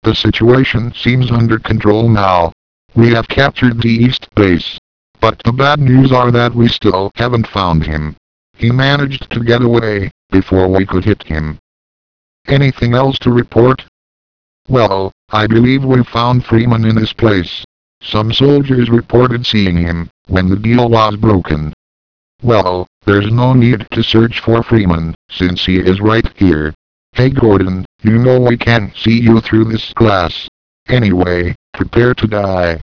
The situation seems under control now. We have captured the East Base. But the bad news are that we still haven't found him. He managed to get away before we could hit him. Anything else to report? Well, I believe we found Freeman in his place. Some soldiers reported seeing him when the deal was broken. Well, there's no need to search for Freeman, since he is right here. Hey Gordon, you know we can see you through this glass. Anyway, prepare to die.